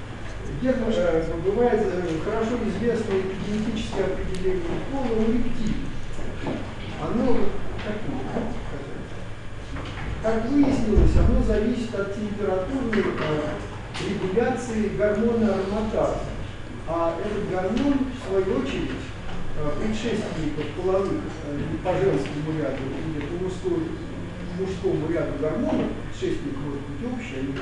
генетическое определение пола у рептилий. Оно такое, как выяснилось, оно зависит от температурной регуляции гормона ароматаза. А этот гормон, в свою очередь, предшественников половых по женскому ряду или по мужскому ряду гормонов, предшественников может быть общий, они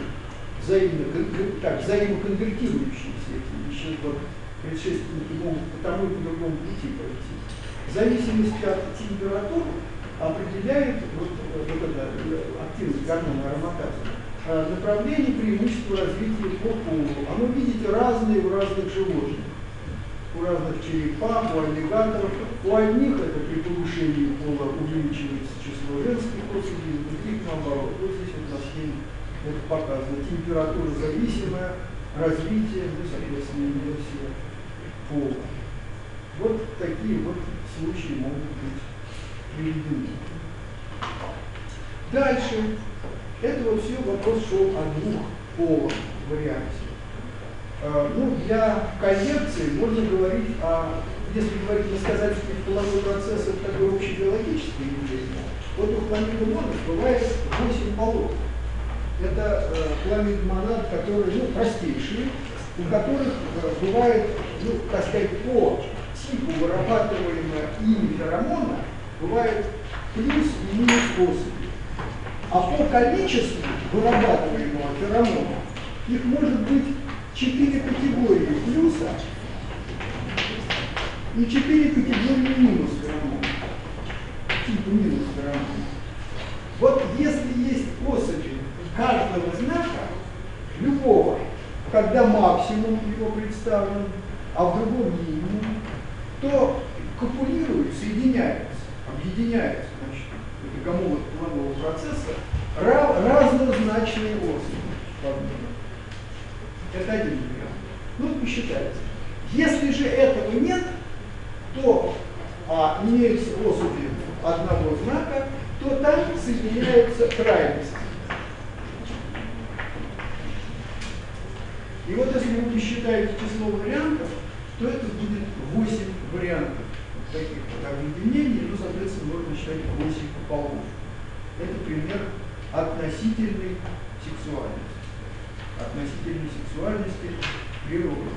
взаимоконвертирующиеся эти вещества, предшественники могут по тому и по другому пути пройти. В зависимости от температуры определяет вот эта активность гормона ароматаза направление преимущества развития по полу. Оно, видите, разное у разных животных. У разных черепах, у аллигаторов. У одних это при повышении пола увеличивается число женских особей, у других наоборот. Вот здесь вот на схеме это показано. Температура зависимая, развитие, ну, соответственно, инверсия пола. Вот такие вот случаи могут быть приведены. Дальше. Это вот все вопрос шел о двухполом варианте. Ну, для концепции можно говорить о, если говорить насказательный половой процесс, это такое общебиологическое явление. Вот у хламидомонад бывает 8 полов. Это хламидомонад, которые, ну, простейшие, у которых бывает, ну, так сказать, по типу вырабатываемого ими феромона бывает плюс и минус особи. А по количеству вырабатываемого феромона их может быть 4 категории плюса и 4 категории минус феромона. Типа минус феромона. Вот если есть особи каждого знака, любого, когда максимум его представлен, а в другом минимум, то копулируют, соединяются, объединяются, значит, гомолог полового процесса, разнозначные особи. Это один вариант. Ну, посчитайте. Если же этого нет, то имеются особи одного знака, то там соединяются крайности. И вот если вы посчитаете число вариантов, то это будет 8 вариантов таких вот объединений, ну, соответственно, можно считать 8 полов. Это пример относительной сексуальности. Относительной сексуальности природы.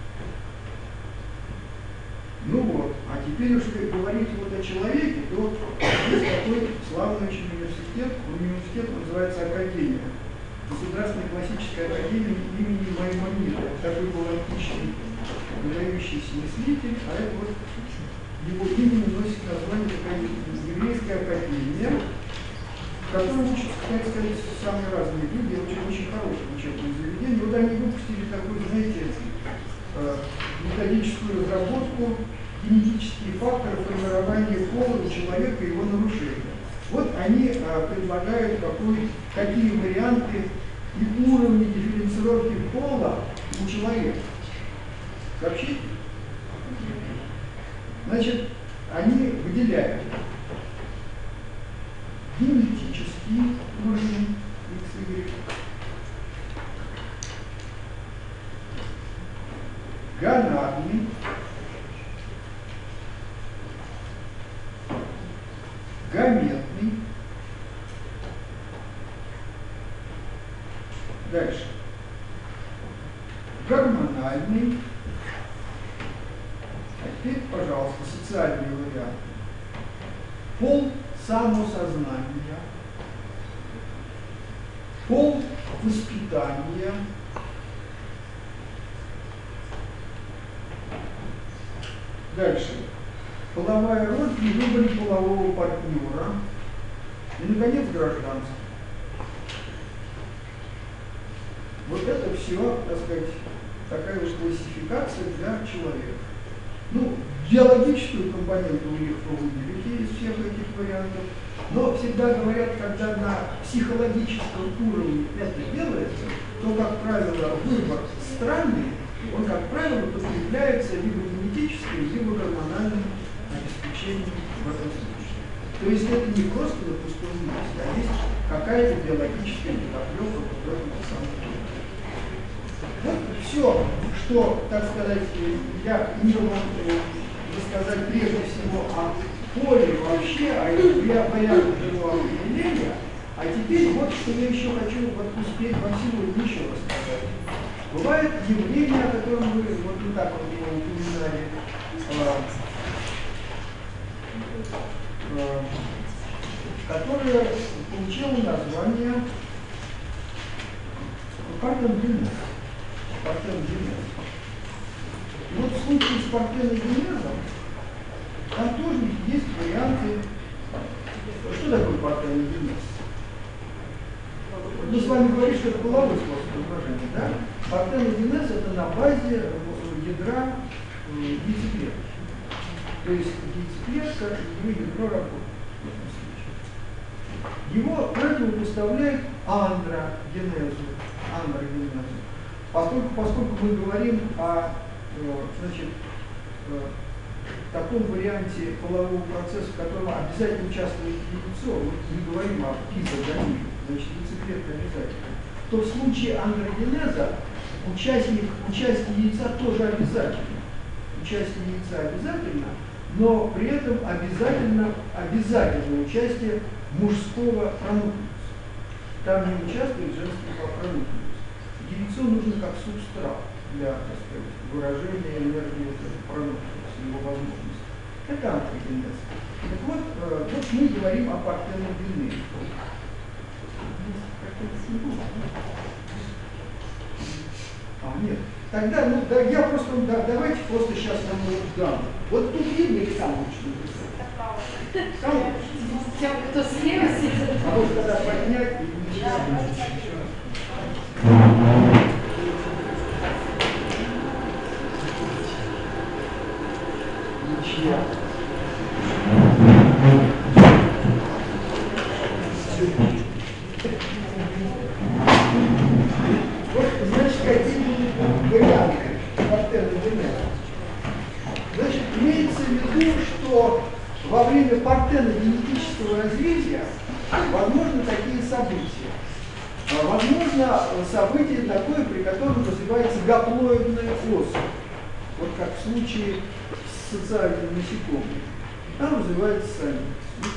Ну вот, а теперь уж как говорить вот о человеке, то есть такой славный очень университет называется Академия. Государственная классическая академия имени Маймонида. Такой был античный выдающийся мыслитель, а это вот его имя носит название такая еврейская академия, в которой учатся, так сказать, самые разные люди, очень хорошее учебное заведение. Вот они выпустили такую, знаете, методическую разработку генетические факторы формирования пола у человека и его нарушения. Вот они предлагают какие варианты и уровни дифференцировки пола у человека. Сообщите? Значит, они выделяют генетический уровень X, Y, гонадный, гаметный самосознания, пол воспитания, дальше половая роль при выборе полового партнера и, наконец, гражданство. Вот это все, так сказать, такая вот классификация для человека. Ну, биологическую компоненту у них выделили из всех этих вариантов, но всегда говорят, когда на психологическом уровне это делается, то, как правило, выбор странный, он, как правило, подкрепляется либо генетическим, либо гормональным обеспечением в этом случае. То есть это не просто на пустом месте, а есть какая-то биологическая недоплёка в этом самом деле. Вот все, что, так сказать, я хотел вам рассказать прежде всего о поле вообще, о вариантах его определения, а теперь вот что я еще хочу успеть вам сегодня еще рассказать. Бывает явление, о котором вы вот так вот его упоминали, которое получило название партеногенез. И вот в случае с партеногенезом там тоже есть варианты. Что такое партеногенез? Мы с вами говорили, что это половой способ размножения, да? Партеногенез это на базе ядра яйцеклетки. То есть яйцеклетка и ее ядро работает в этом случае. Его противопоставляет андрогенезу. Поскольку мы говорим о таком варианте полового процесса, в котором обязательно участвует яйцо, вот мы говорим о пизогамии, значит яйцеклетка обязательно, то в случае андрогенеза участие яйца тоже обязательно. Участие яйца обязательно, но при этом обязательно участие мужского пронуклеуса. Там не участвует женский пронуклеус. Яйцо нужно как субстрат для, так сказать, выражения энергии пронуклеуса, его возможностей. Это андрогенез. Так вот, вот мы говорим о партеногенезе. Нет. Тогда, ну, да, я просто, да, давайте просто сейчас нам его дам. Вот тут видно их сам лучше написать. Сам лучше. Тем, кто слева сидит. А вот когда поднять и ничего. Ничья. Вот, значит, какие будут варианты партеногенеза. Значит, имеется в виду, что во время партеногенетического развития возможны такие события. Возможно событие такое, при котором развивается гаплоидная особь. Вот как в случае с социальным насекомым. Там развивается самец.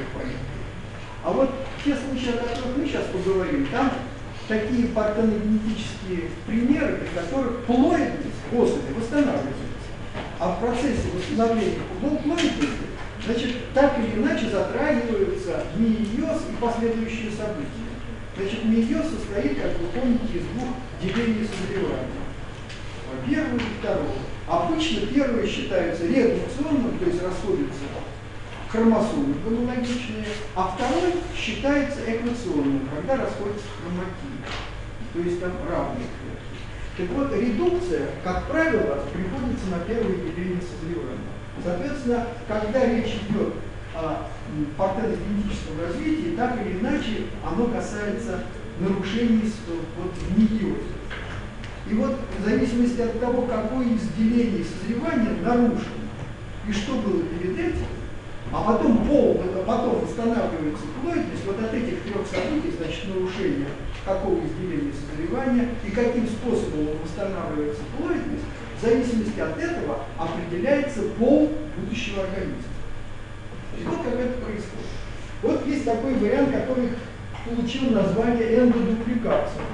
А вот те случаи, о которых мы сейчас поговорим, там такие партеногенетические примеры, при которых плоидность особи восстанавливается. А в процессе восстановления плоидности, значит, так или иначе затрагиваются мейоз и последующие события. Значит, мейоз состоит, как вы помните, из двух делений созревания. Первое и второе. Обычно первое считается редукционным, то есть расходятся хромосомы гомологичные, а второй считается эквационным, когда расходятся хроматиды, то есть там равные клетки. Так вот, редукция, как правило, приходится на первое деление созревания. Соответственно, когда речь идет о партеногенетическом развитии, так или иначе оно касается нарушений вот, в мейозе. И вот в зависимости от того, какое из делений созревания нарушено, и что было перед этим, а потом восстанавливается плоидность, вот от этих трех событий, значит, нарушение какого из делений созревания и каким способом восстанавливается плоидность, в зависимости от этого определяется пол будущего организма. И вот как это происходит. Вот есть такой вариант, который получил название эндодупликация.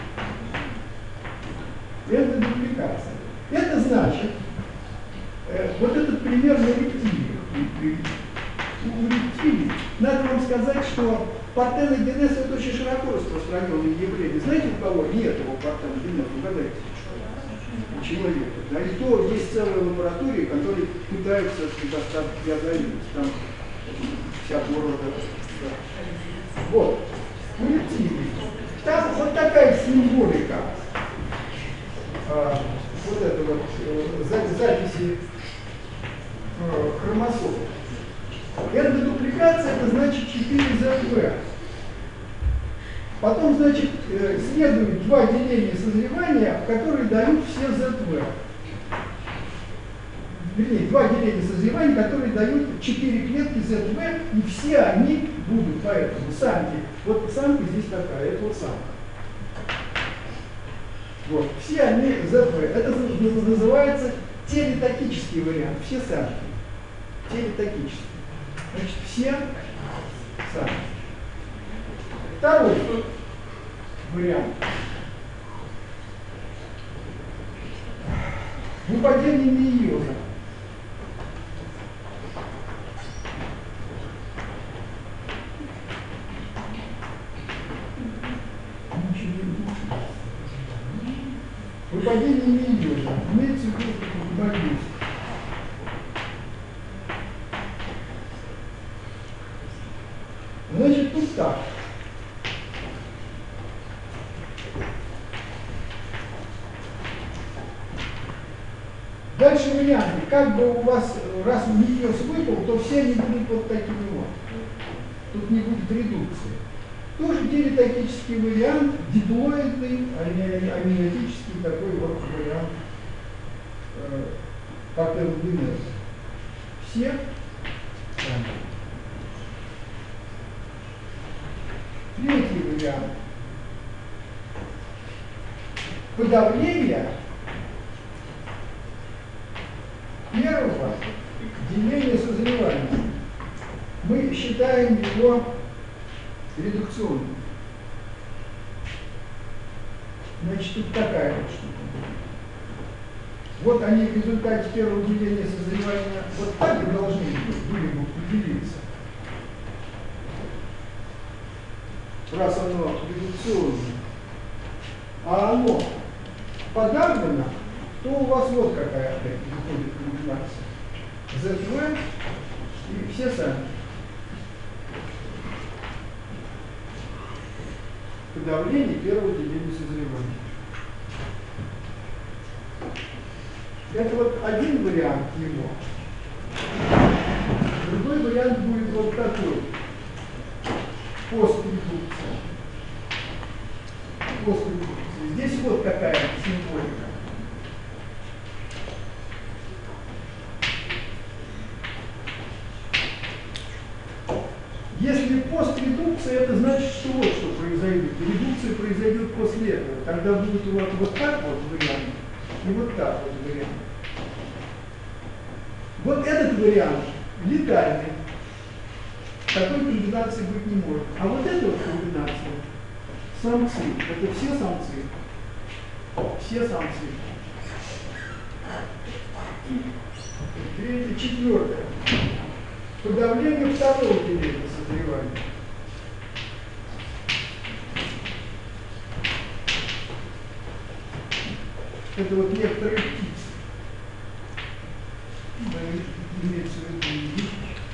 Эндодупликация. Это значит, Вот этот пример на рептилиях. У рептилий надо вам сказать, что партеногенез это очень широко распространенное явление. Знаете, у кого нет его партеногенеза? Угадайте. У человека. Да? И то есть целые лаборатории, которые пытаются диагностировать там всякого рода. Да. Вот. У рептилий. Там вот такая символика. Вот это вот записи хромосом. Эндодупликация это значит 4ZV. Потом, значит, следует два деления созревания, которые дают все ZV. Вернее, два деления созревания, которые дают 4 клетки ZV, и все они будут, поэтому самки. Вот самка здесь такая, это вот самка. Вот, все они ZV. Это называется телетокический вариант, все самки. Телетокический. Значит, все самки. Второй вариант. Выпадение мейоза. Выпадение мейоза. Имеется в виду болезнь. Значит, тут так. Дальше варианты. Как бы у вас, раз мейоз выпал, то все они будут вот такими вот. Тут не будет редукции. Тоже телетокический вариант, диплоидный, аминотический такой вот вариант партеногенеза. Все сами. Третий вариант. Подавление первого деления созревания. Мы считаем его редукционным. Значит, тут такая вот штука. Вот они в результате первого деления созревания вот так и должны были бы поделиться. Раз оно редукционное, а оно подавлено, то у вас вот какая опять выходит комбинация. ZV и все сами. Подавление первого деления созревания. Это вот один вариант его. Другой вариант будет вот такой. Постредукция. Постредукция. Здесь вот какая символика. Если постредукция, это значит, что вот что произойдет. Редукция произойдет после этого. Тогда будет у вас вот так вот вариант и вот так вот вариант. Вот этот вариант летальный. Такой комбинации быть не может. А вот эта вот комбинация, самцы, это все самцы. Все самцы. Третье, четвертое. Подавление второго деления созревания. Это вот некоторые птицы. Имеется в виду египет.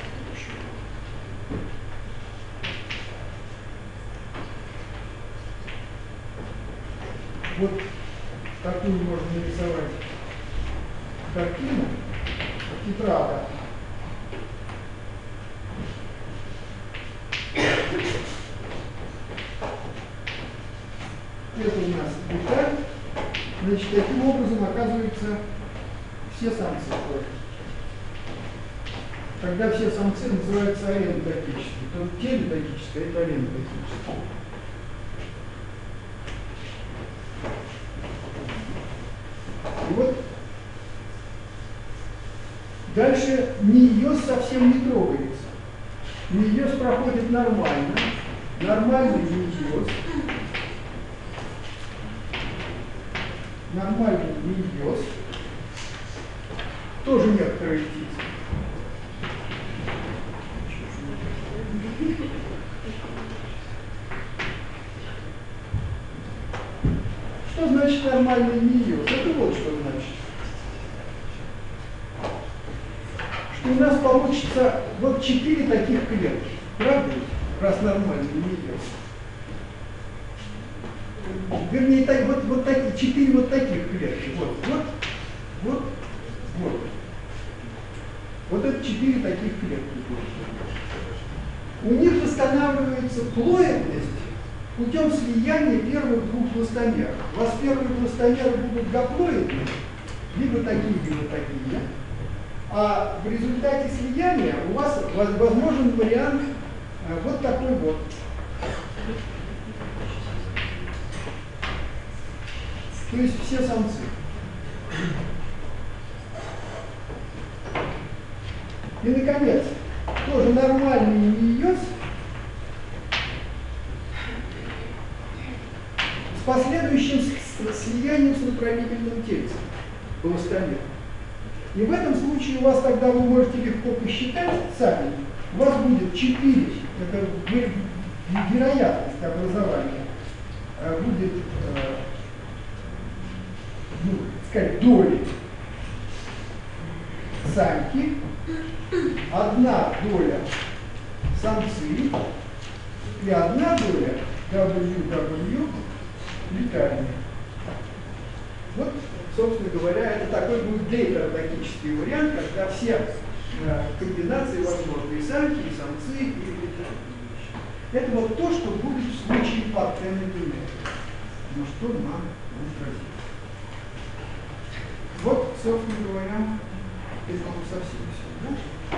Вот такую можно нарисовать картину тетрада. Это у нас деталь. Значит, таким образом оказывается все самцы тоже. Когда все самцы называются аренодотические, то теледотическое это аренодотическое. И вот дальше мейоз совсем не трогается. Мейоз проходит нормально. Нормальный мейоз. Нормальный мейоз. тоже некоторые птицы. Что значит нормальный мейоз? Это вот что значит. Что у нас получится вот 4 таких клетки. Правда? Раз нормальный мейоз. Вернее, так, вот такие, 4 вот таких клетки. Вот. Вот это 4 таких клетки. У них восстанавливается плоидность путем слияния первых двух пластомеров. У вас первые пластомеры будут гаплоидные, либо такие. А в результате слияния у вас возможен вариант вот такой вот. То есть все самцы. И, наконец, тоже нормальный мейоз с последующим слиянием с направительным тельцем пластомер. И в этом случае у вас тогда вы можете легко посчитать сами, у вас будет 4, это вероятность образования, будет, доли самки, 1 доля самцы и 1 доля WW летальных. Вот, собственно говоря, это такой будет гетеродактический вариант, когда все комбинации возможны, и самки, и самцы, и летальные. Это вот то, что будет в случае партенной генетики. Но что нам отразить? Вот, собственно говоря, это совсем все. Да?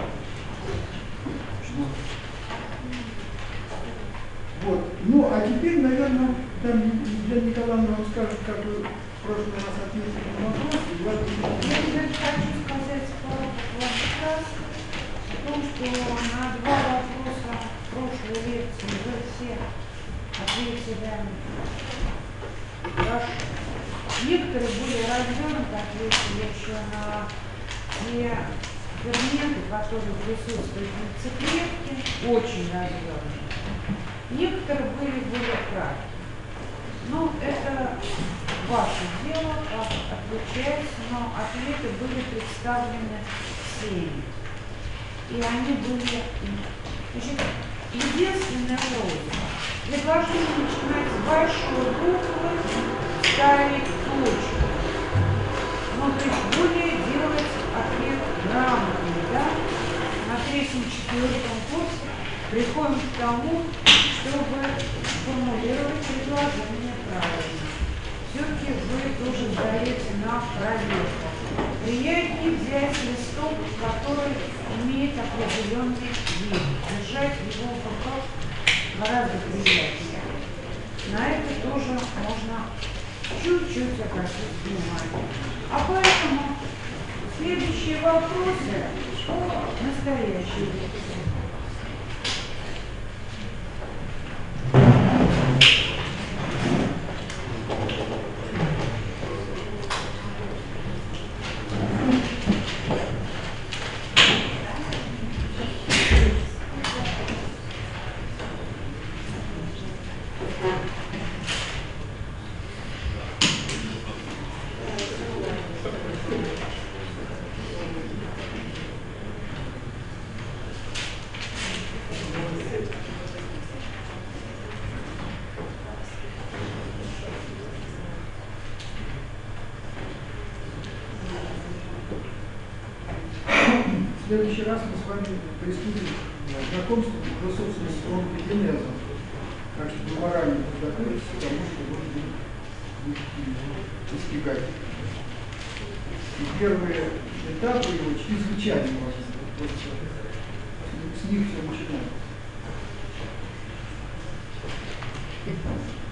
Вот. Ну, а теперь, наверное, там Елена Николаевна вам скажет, как вы в прошлый раз ответили на вопрос. Я хочу сказать пару вопросов о том, что на 2 вопроса прошлой лекции вы все ответили хорошо. Некоторые были развернуты, ответили еще на те ферменты, которые присутствуют в яйцеклетке, очень развернуты. Некоторые были более краткие. Ну, это ваше дело, как отвечать, но ответы были представлены всеми. И они были... Значит, единственная просьба. Предложение начинать с большой буквы, ставить точку. Ну, то есть более делать ответ грамотный, да? На 3-4 курсе приходим к тому, чтобы формулировать предложение правильно. Все-таки вы тоже сдаете на проверку. Приятнее взять листок, который имеет определенный вид. Держать его в руках гораздо приятнее. На это тоже можно чуть-чуть обратить внимание. А поэтому следующие вопросы о настоящей лекции. В следующий раз мы с вами приступим к знакомству уже, собственно, с онтогенезом. Так что вы морально подготовитесь к тому, что можно избегать. И первые этапы его чрезвычайно важны. Вот с них все начинается.